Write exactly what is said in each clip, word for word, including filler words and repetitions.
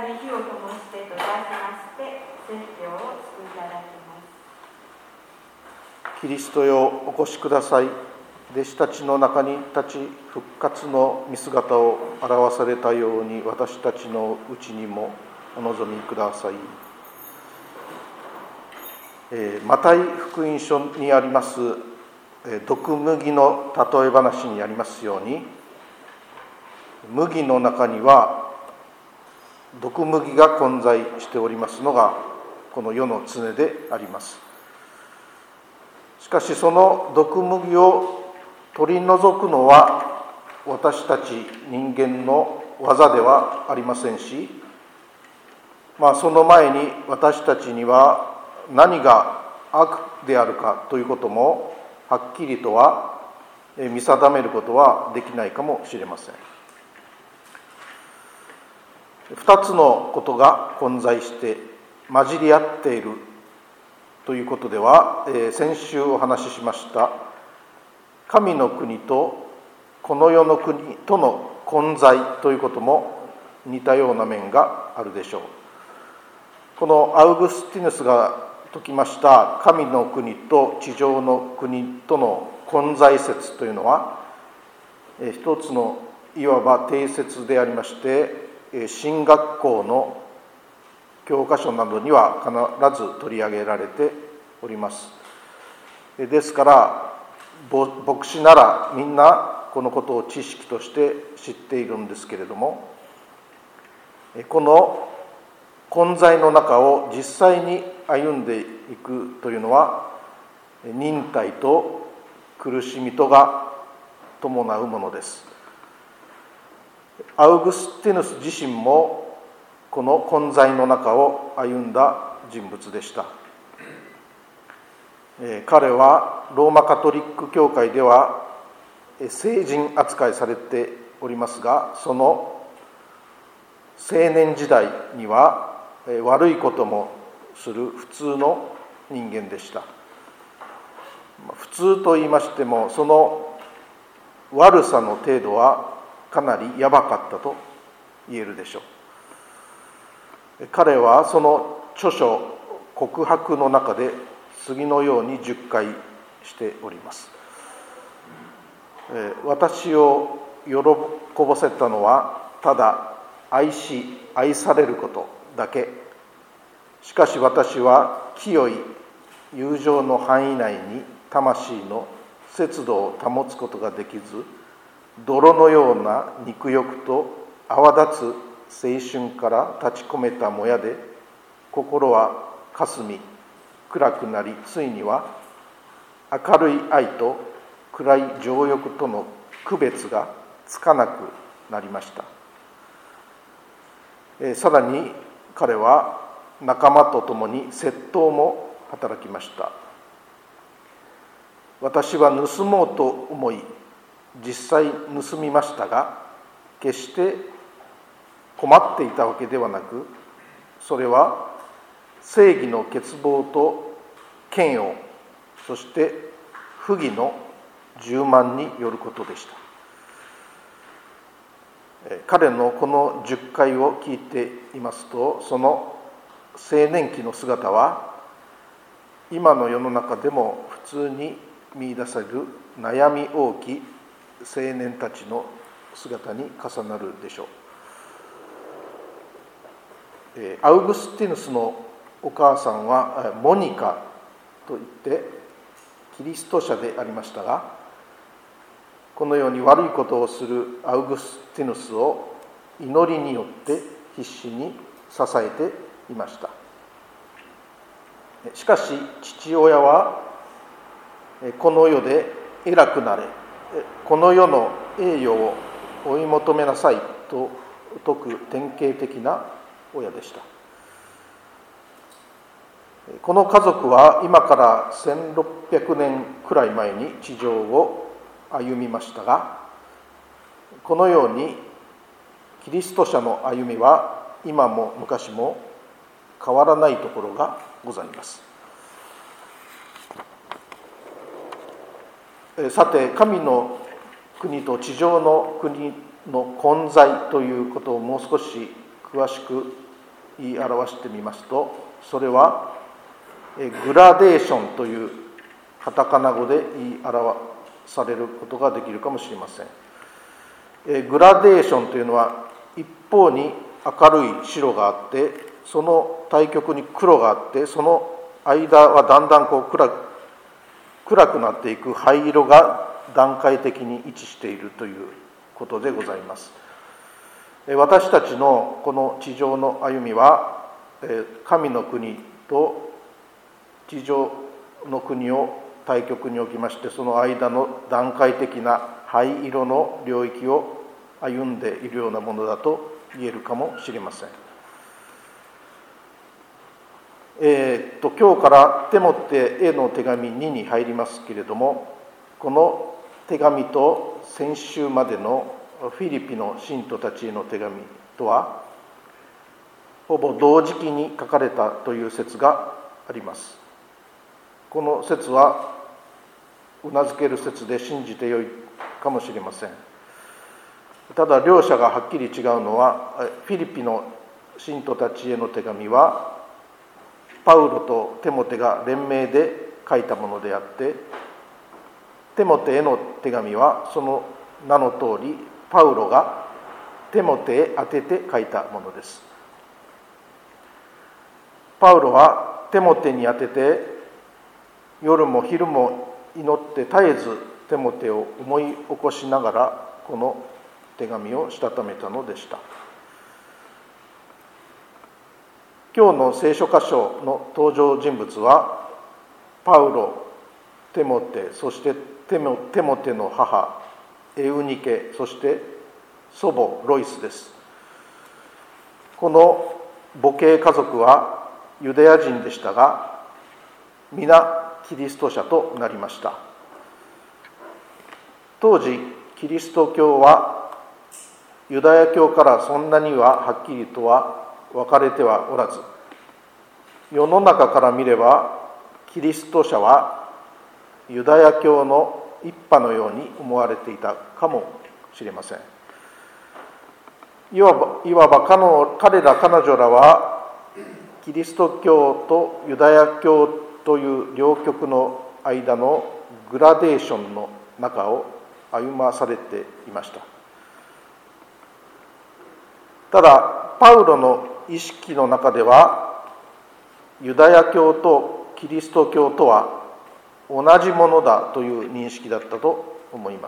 に火を灯してと題しまして説教をしていただきます。 キリストよお越しください。弟子たちの中に立ち復活の見姿を表されたように私たちのうちにもお望みください。えー、マタイ福音書にあります、えー、毒麦の例え話にありますように、麦の中には毒麦が混在しておりますのがこの世の常であります。しかしその毒麦を取り除くのは私たち人間の技ではありませんし、まあ、その前に私たちには何が悪であるかということもはっきりとは見定めることはできないかもしれません。二つのことが混在して混じり合っているということでは、先週お話ししました神の国とこの世の国との混在ということも似たような面があるでしょう。このアウグスティヌスが説きました神の国と地上の国との混在説というのは、一つのいわば定説でありまして、神学校の教科書などには必ず取り上げられております。ですから牧師ならみんなこのことを知識として知っているんですけれども、この混在の中を実際に歩んでいくというのは忍耐と苦しみとが伴うものです。アウグスティヌス自身もこの混在の中を歩んだ人物でした。彼はローマカトリック教会では聖人扱いされておりますが、その青年時代には悪いこともする普通の人間でした。普通と言いましてもその悪さの程度はかなりやばかったと言えるでしょう。彼はその著書告白の中で次のようにじゅっかいしております。私を喜ばせたのはただ愛し愛されることだけ。しかし私は清い友情の範囲内に魂の節度を保つことができず、泥のような肉欲と泡立つ青春から立ち込めたもやで心は霞み暗くなり、ついには明るい愛と暗い情欲との区別がつかなくなりました。えー、さらに彼は仲間と共に窃盗も働きました。私は盗もうと思い実際盗みましたが、決して困っていたわけではなく、それは正義の欠乏と嫌悪、そして不義の充満によることでした。彼のこのじゅっかいを聞いていますと、その青年期の姿は今の世の中でも普通に見出される悩み多き青年たちの姿に重なるでしょう。アウグスティヌスのお母さんはモニカといってキリスト者でありましたが、このように悪いことをするアウグスティヌスを祈りによって必死に支えていました。しかし父親はこの世で偉くなれ、この世の栄誉を追い求めなさいと説く典型的な親でした。この家族は今からせんろっぴゃくねんくらい前に地上を歩みましたが、このようにキリスト者の歩みは今も昔も変わらないところがございます。さて、神の国と地上の国の混在ということをもう少し詳しく言い表してみますと、それはグラデーションというカタカナ語で言い表されることができるかもしれません。グラデーションというのは、一方に明るい白があって、その対極に黒があって、その間はだんだんこう 暗, 暗くなっていく灰色が段階的に位置しているということでございます。私たちのこの地上の歩みは、神の国と地上の国を対極に置きまして、その間の段階的な灰色の領域を歩んでいるようなものだと言えるかもしれません。えー、っと今日からテモテへの手紙にに入りますけれども、この手紙と先週までのフィリピの信徒たちへの手紙とはほぼ同時期に書かれたという説があります。この説はうなずける説で信じてよいかもしれません。ただ両者がはっきり違うのは、フィリピの信徒たちへの手紙はパウロとテモテが連名で書いたものであって、テモテへの手紙はその名の通りパウロがテモテへ宛てて書いたものです。パウロはテモテに宛てて、夜も昼も祈って絶えずテモテを思い起こしながらこの手紙をしたためたのでした。今日の聖書箇所の登場人物はパウロ、テモテ、そしてテモ、テモテの母エウニケ、そして祖母ロイスです。この母系家族はユダヤ人でしたが、皆キリスト者となりました。当時キリスト教はユダヤ教からそんなにははっきりとは分かれてはおらず、世の中から見ればキリスト者はユダヤ教の一派のように思われていたかもしれません。いわば、いわば彼ら彼女らはキリスト教とユダヤ教という両極の間のグラデーションの中を歩まされていました。ただパウロの意識の中では、ユダヤ教とキリスト教とは同じものだという認識だったと思います。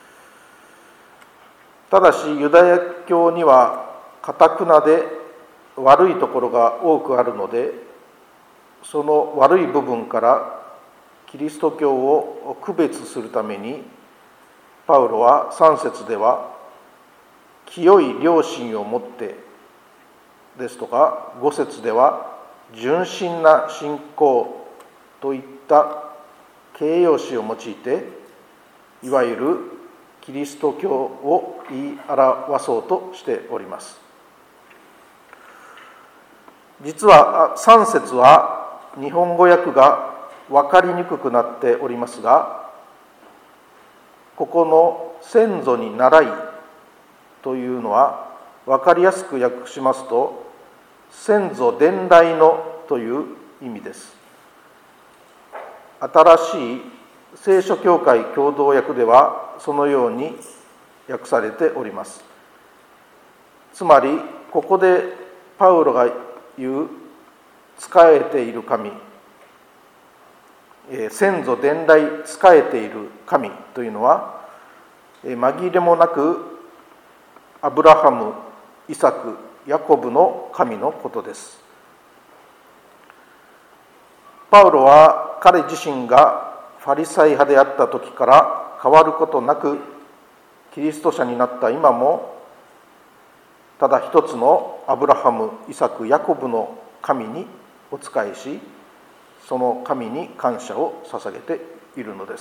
ただしユダヤ教には頑なで悪いところが多くあるので、その悪い部分からキリスト教を区別するために、パウロはさん節では清い良心を持ってですとか、ご節では純真な信仰といった形容詞を用いて、いわゆるキリスト教を言い表そうとしております。実はさん節は日本語訳が分かりにくくなっておりますが、ここの先祖に倣いというのは分かりやすく訳しますと、先祖伝来のという意味です。新しい聖書教会共同訳ではそのように訳されております。つまりここでパウロが言う仕えている神、先祖伝来仕えている神というのは、紛れもなくアブラハム、イサク、ヤコブの神のことです。パウロは彼自身がファリサイ派であった時から変わることなく、キリスト者になった今もただ一つのアブラハム、イサク、ヤコブの神にお仕えし、その神に感謝を捧げているのです。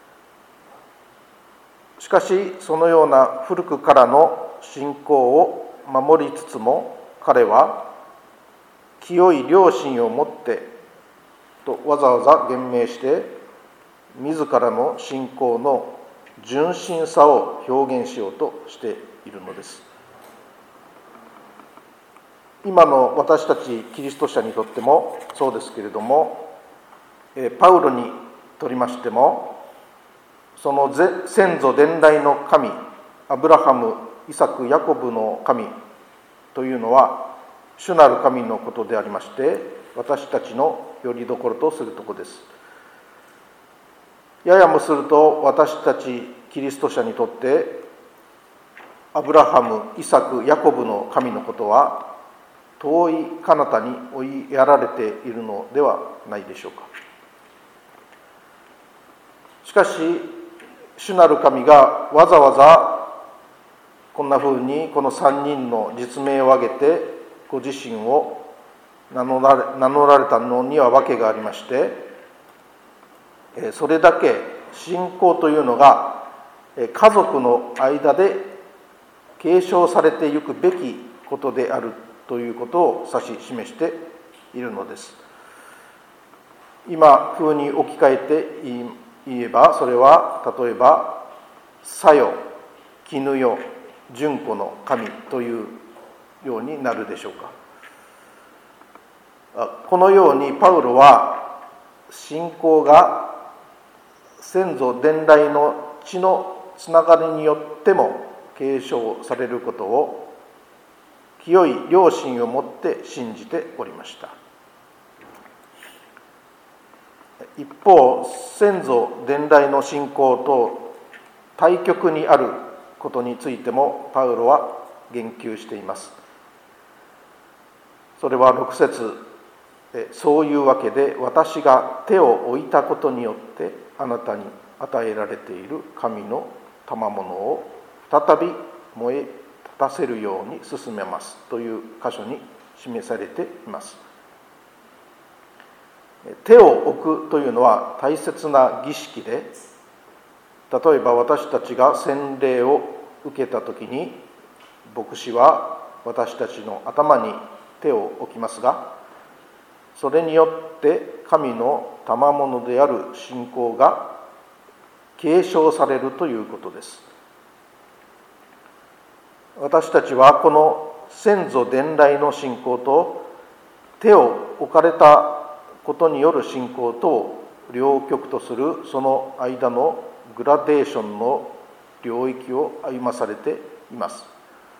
しかしそのような古くからの信仰を守りつつも、彼は清い良心を持ってとわざわざ言明して、自らの信仰の純真さを表現しようとしているのです。 今の私たちキリスト者にとってもそうですけれども、パウロにとりましても、その先祖伝来の神、アブラハム、イサク、ヤコブの神というのは主なる神のことでありまして、私たちの拠り所とするところです。ややもすると私たちキリスト者にとってアブラハム、イサク、ヤコブの神のことは遠い彼方に追いやられているのではないでしょうか。しかし主なる神がわざわざこんなふうにこの三人の実名を挙げてご自身を名乗られ、名乗られたのには訳がありまして、それだけ信仰というのが家族の間で継承されていくべきことであるということを指し示しているのです。今風に置き換えて言えば、それは例えばさよ、絹よ、純子の神というようになるでしょうか。このようにパウロは信仰が先祖伝来の血のつながりによっても継承されることを清い良心をもって信じておりました。一方、先祖伝来の信仰と対極にあることについてもパウロは言及しています。それはろく節、そういうわけで私が手を置いたことによってあなたに与えられている神の賜物を再び燃え立たせるように進めますという箇所に示されています。手を置くというのは大切な儀式で、例えば私たちが洗礼を受けたときに牧師は私たちの頭に手を置きますが、それによって神の賜物である信仰が継承されるということです。私たちはこの先祖伝来の信仰と手を置かれたことによる信仰とを両極とするその間のグラデーションの領域を歩まされています。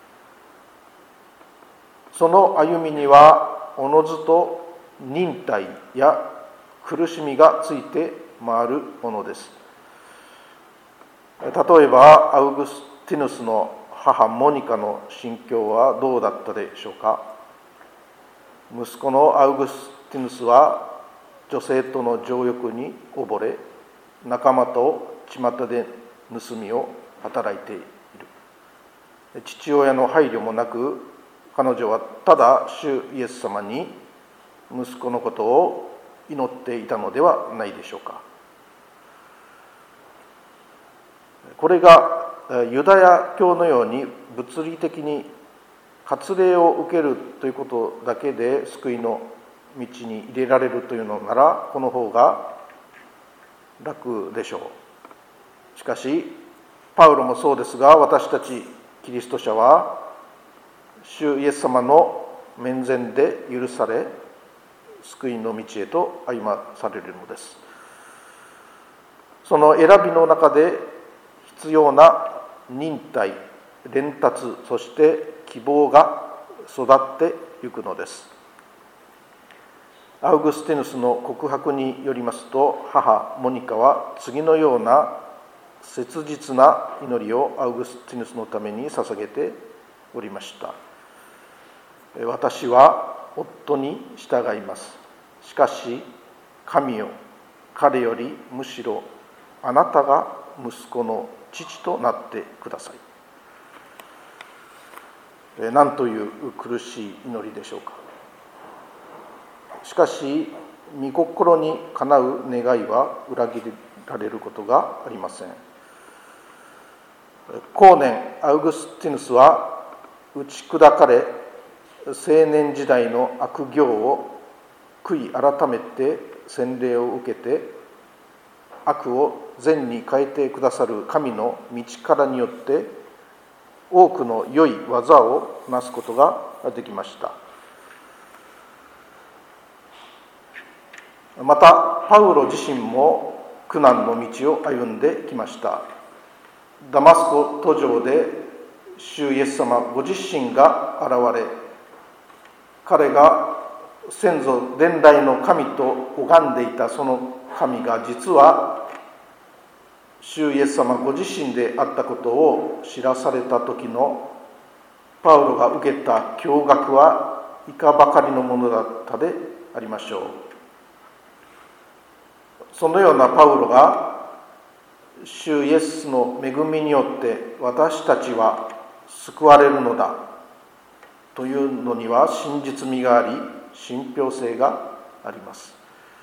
その歩みにはおのずと忍耐や苦しみがついて回るものです。例えばアウグスティヌスの母モニカの心境はどうだったでしょうか。息子のアウグスティヌスは女性との情欲に溺れ、仲間と巷で盗みを働いている。父親の配慮もなく、彼女はただ主イエス様に息子のことを祈っていたのではないでしょうか。これがユダヤ教のように物理的に割礼を受けるということだけで救いの道に入れられるというのなら、この方が楽でしょう。しかしパウロもそうですが、私たちキリスト者は主イエス様の面前で許され、救いの道へと歩まされるのです。その選びの中で必要な忍耐、伝達、そして希望が育っていくのです。アウグスティヌスの告白によりますと、母モニカは次のような切実な祈りをアウグスティヌスのために捧げておりました。私は夫に従います。しかし神よ、彼よりむしろあなたが息子の父となってください。なんという苦しい祈りでしょうか。しかし御心にかなう願いは裏切られることがありません。後年アウグスティヌスは打ち砕かれ、青年時代の悪行を悔い改めて洗礼を受けて、悪を善に変えてくださる神の道からによって多くの良い技をなすことができました。 またパウロ自身も苦難の道を歩んできました。ダマスコ途上で主イエス様ご自身が現れ、彼が先祖伝来の神と拝んでいたその神が実は主イエス様ご自身であったことを知らされた時のパウロが受けた驚愕はいかばかりのものだったでありましょう。そのようなパウロが主イエスの恵みによって私たちは救われるのだというのには真実味があり信憑性があります。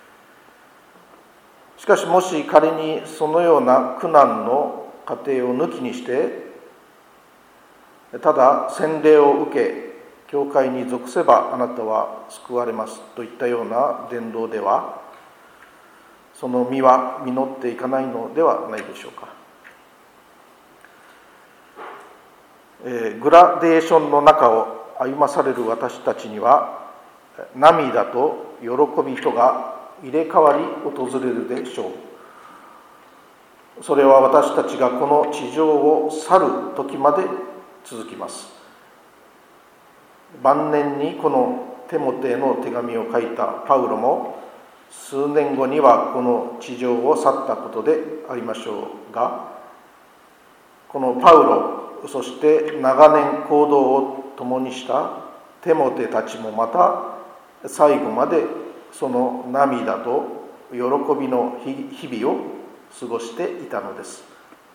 しかしもし仮にそのような苦難の過程を抜きにしてただ洗礼を受け教会に属せばあなたは救われますといったような伝道ではその実は実っていかないのではないでしょうか。えー、グラデーションの中を歩まされる私たちには涙と喜びとが入れ替わり訪れるでしょう。それは私たちがこの地上を去る時まで続きます。晩年にこのテモテへの手紙を書いたパウロも数年後にはこの地上を去ったことでありましょうが、このパウロそして長年行動を共にしたテモテたちもまた最後までその涙と喜びの日々を過ごしていたのです。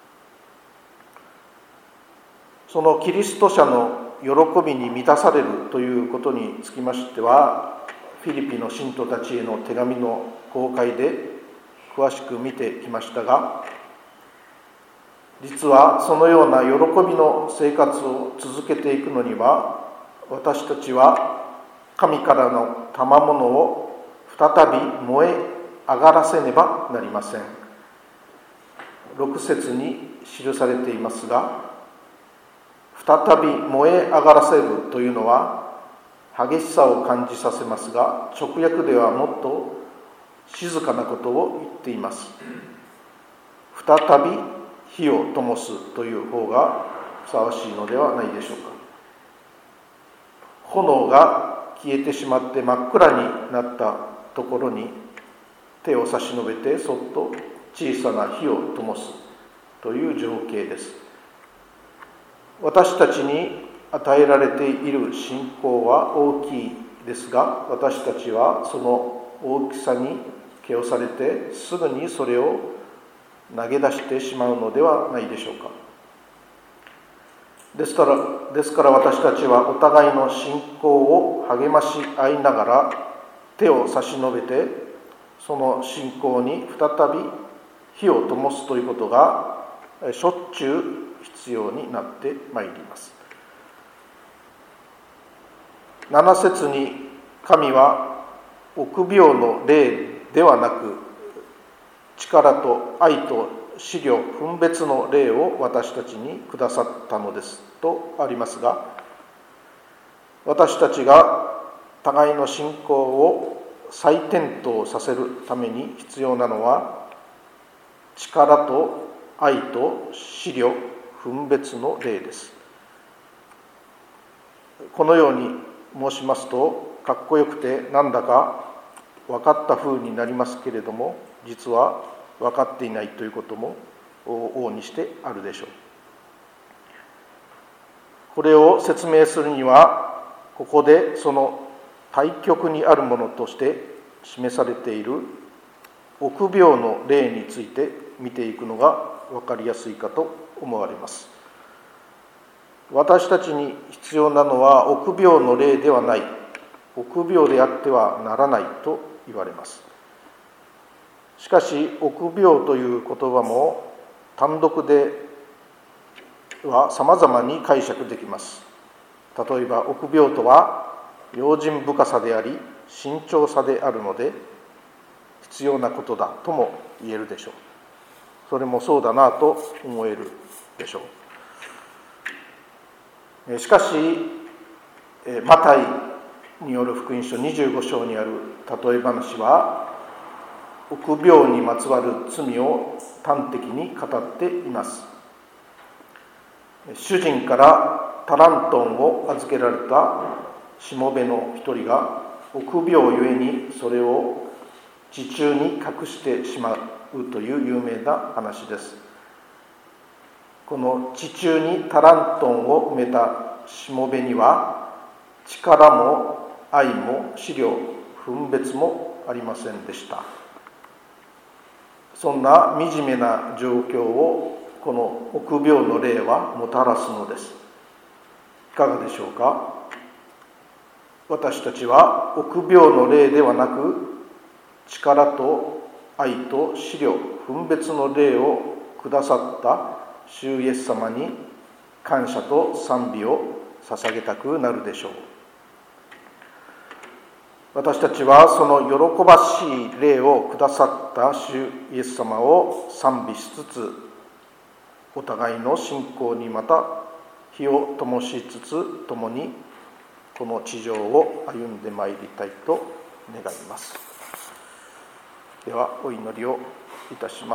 そのキリスト者の喜びに満たされるということにつきましては、フィリピの信徒たちへの手紙の公開で詳しく見てきましたが、実はそのような喜びの生活を続けていくのには、私たちは神からの賜物を再び燃え上がらせねばなりません。ろく節に記されていますが、再び燃え上がらせるというのは激しさを感じさせますが、直訳ではもっと静かなことを言っています。再び火を灯すという方がふさわしいのではないでしょうか。炎が消えてしまって真っ暗になったところに手を差し伸べてそっと小さな火を灯すという情景です。私たちに与えられている信仰は大きいですが、私たちはその大きさに気をされてすぐにそれを投げ出してしまうのではないでしょうか。ですから、ですから私たちはお互いの信仰を励まし合いながら手を差し伸べて、その信仰に再び火を灯すということがしょっちゅう必要になってまいります。なな節に神は臆病の霊ではなく力と愛と思慮分別の霊を私たちにくださったのですとありますが、私たちが互いの信仰を再点灯させるために必要なのは力と愛と思慮分別の霊です。このように申しますとかっこよくてなんだか分かった風になりますけれども、実は分かっていないということも往々にしてあるでしょう。これを説明するには、ここでその対極にあるものとして示されている臆病の霊について見ていくのが分かりやすいかと思われます。私たちに必要なのは臆病の霊ではない、臆病であってはならないと言われます。しかし臆病という言葉も単独では様々に解釈できます。例えば臆病とは用心深さであり慎重さであるので必要なことだとも言えるでしょう。それもそうだなと思えるでしょう。しかしマタイによる福音書にじゅうご章にある例え話は臆病にまつわる罪を端的に語っています。主人からタラントンを預けられたしもべの一人が臆病ゆえにそれを地中に隠してしまうという有名な話です。この地中にタラントンを埋めたしもべには力も愛も思慮分別もありませんでした。そんな惨めな状況をこの臆病の霊はもたらすのです。いかがでしょうか。私たちは臆病の霊ではなく力と愛と思慮分別の霊をくださった主イエス様に感謝と賛美を捧げたくなるでしょう。私たちはその喜ばしい霊をくださった主イエス様を賛美しつつ、お互いの信仰にまた火を灯しつつ共にこの地上を歩んでまいりたいと願います。ではお祈りをいたします。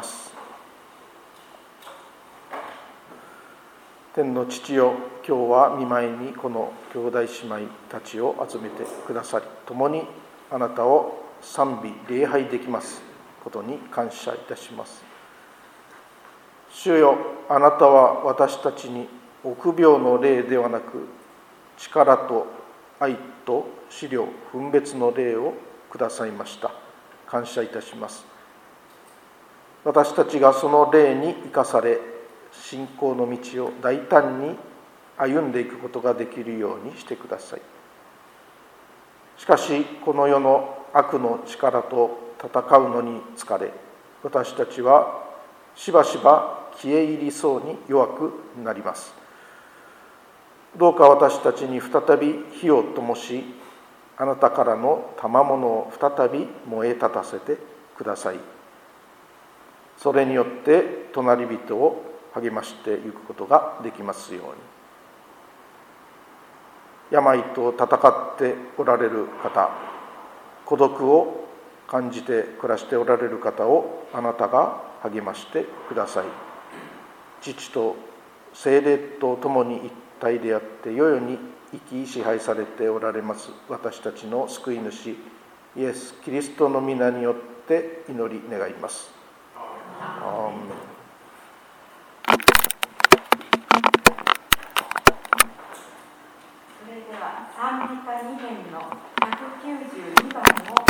天の父よ、今日は御前にこの兄弟姉妹たちを集めてくださり、共にあなたを賛美礼拝できますことに感謝いたします。主よ、あなたは私たちに臆病の霊ではなく力と愛と思慮分別の霊をくださいました。感謝いたします。私たちがその霊に生かされ、信仰の道を大胆に歩んでいくことができるようにしてください。しかしこの世の悪の力と戦うのに疲れ、私たちはしばしば消え入りそうに弱くなります。どうか私たちに再び火を灯し、あなたからの賜物を再び燃え立たせてください。それによって隣人を励ましていくことができますように。病と戦っておられる方、孤独を感じて暮らしておられる方をあなたが励ましてください。父と聖霊と共に一体であって世々に生き支配されておられます私たちの救い主イエス・キリストの皆によって祈り願います。アーメン。 それでは賛美歌に編のひゃくきゅうじゅうにばんを